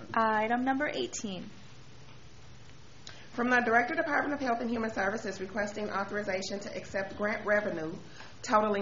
Item number 18. From the Director, Department of Health and Human Services, requesting authorization to accept grant revenue totaling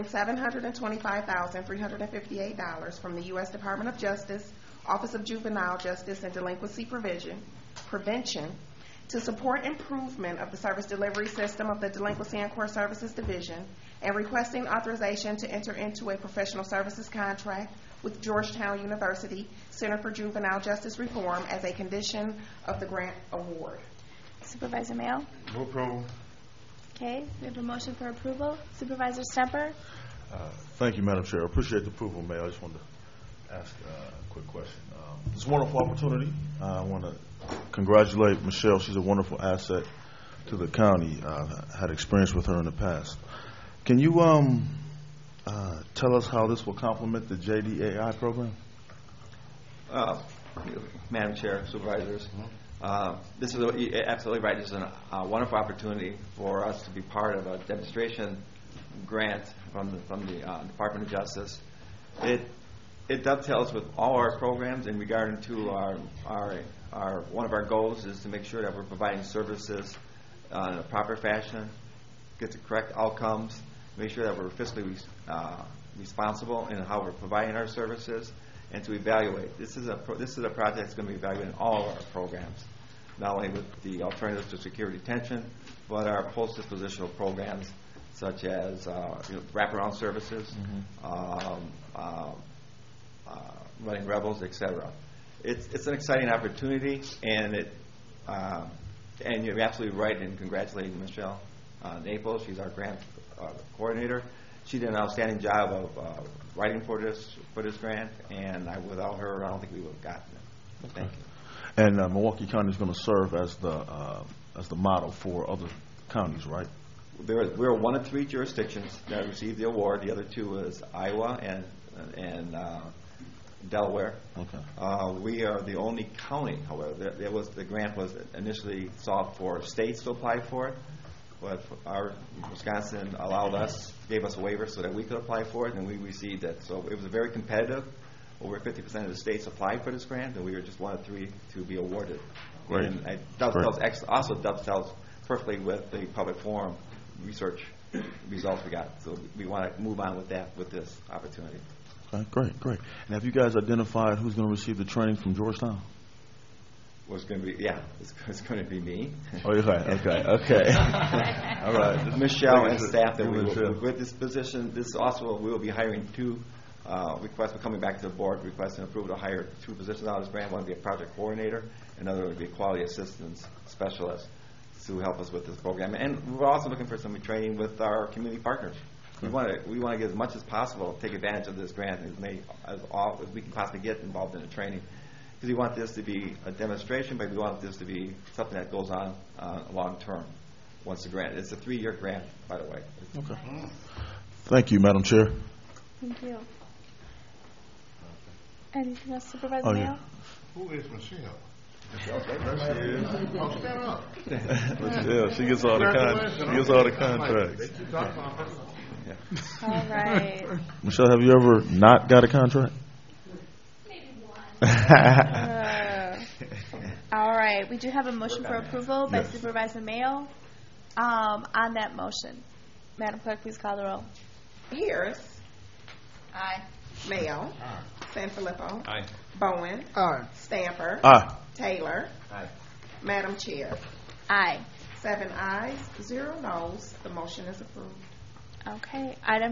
$725,358 from the U.S. Department of Justice, Office of Juvenile Justice and Delinquency Prevention to support improvement of the service delivery system of the Delinquency and Court Services Division, and requesting authorization to enter into a professional services contract with Georgetown University Center for Juvenile Justice Reform as a condition of the grant award. Supervisor Mayo? Move approval. Okay, we have a motion for approval. Supervisor Stemper? Thank you, Madam Chair. I appreciate the approval, Mayor. I just wanted to ask a quick question. It's a wonderful opportunity. I want to congratulate Michelle. She's a wonderful asset to the county. I've had experience with her in the past. Can you tell us how this will complement the JDAI program? Madam Chair, Supervisors, this is absolutely right. This is a wonderful opportunity for us to be part of a demonstration grant from the Department of Justice. It dovetails with all our programs in regard to our one of our goals is to make sure that we're providing services in a proper fashion, get the correct outcomes, make sure that we're fiscally responsible in how we're providing our services, and to evaluate. This is a project that's going to be evaluating all of our programs, not only with the alternatives to secure detention, but our post-dispositional programs such as wraparound services, running rebels, etc. It's an exciting opportunity, and you're absolutely right in congratulating Michelle Naples. She's our grant coordinator. She did an outstanding job of writing for this grant, and without her, I don't think we would have gotten it. Okay. Thank you. And Milwaukee County is going to serve as the model for other counties, right? We're one of three jurisdictions that received the award. The other two is Iowa and Delaware. Okay. We are the only county, however. The grant was initially sought for states to apply for it, but Wisconsin gave us a waiver so that we could apply for it, and we received it. So it was very competitive. Over 50% of the states applied for this grant, and we were just one of three to be awarded. Great. And it also dovetails perfectly with the public forum research results we got. So we want to move on with this opportunity. Okay, great. And have you guys identified who's going to receive the training from Georgetown? Well, it's going to be me. Oh, okay. All right. Michelle and staff that with this position. We will be hiring two requests. We're coming back to the board requesting approval to hire two positions out of this grant. One would be a project coordinator, another would be a quality assistance specialist to help us with this program. And we're also looking for some training with our community partners. We want to get as much as possible, take advantage of this grant as we can possibly get involved in the training. Because we want this to be a demonstration, but we want this to be something that goes on long term once the grant. It's a 3-year grant, by the way. Okay. Thank you, Madam Chair. Thank you. Anything else, Supervisor Mayo? Yeah. Who is Michelle? Yeah, she gets all the contracts. All right. Michelle, have you ever not got a contract? All right. We do have a motion for approval by Yes. Supervisor Mayo. On that motion, Madam Clerk, please call the roll. Harris. Aye. Mayo. Sanfilippo. Aye. Bowen. Aye. Stamper. Aye. Taylor. Aye. Madam Chair. Aye. 7 ayes, 0 noes. The motion is approved. Okay. Item